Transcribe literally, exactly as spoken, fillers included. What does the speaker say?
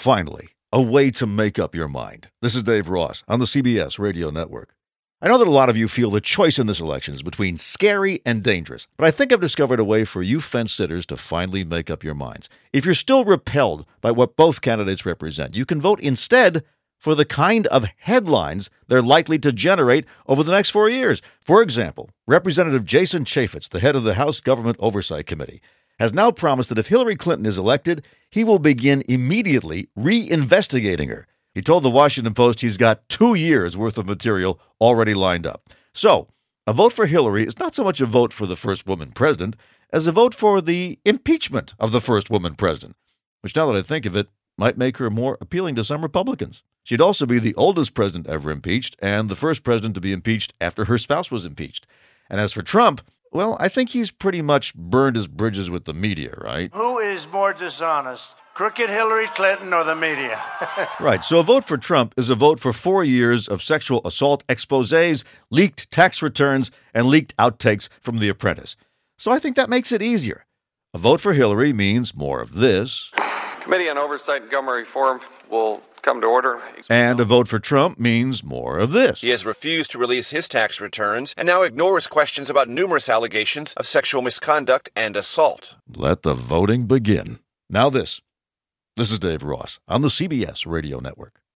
Finally, a way to make up your mind. This is Dave Ross on the C B S Radio Network. I know that a lot of you feel the choice in this election is between scary and dangerous, but I think I've discovered a way for you fence-sitters to finally make up your minds. If you're still repelled by what both candidates represent, you can vote instead for the kind of headlines they're likely to generate over the next four years. For example, Representative Jason Chaffetz, the head of the House Government Oversight Committee, has now promised that if Hillary Clinton is elected, he will begin immediately re-investigating her. He told the Washington Post he's got two years' worth of material already lined up. So, a vote for Hillary is not so much a vote for the first woman president as a vote for the impeachment of the first woman president, which, now that I think of it, might make her more appealing to some Republicans. She'd also be the oldest president ever impeached and the first president to be impeached after her spouse was impeached. And as for Trump, well, I think he's pretty much burned his bridges with the media, right? Who is more dishonest, crooked Hillary Clinton or the media? Right, so a vote for Trump is a vote for four years of sexual assault exposés, leaked tax returns, and leaked outtakes from The Apprentice. So I think that makes it easier. A vote for Hillary means more of this. Committee on Oversight and Government Reform will come to order. And a vote for Trump means more of this. He has refused to release his tax returns and now ignores questions about numerous allegations of sexual misconduct and assault. Let the voting begin. Now this. This is Dave Ross on the C B S Radio Network.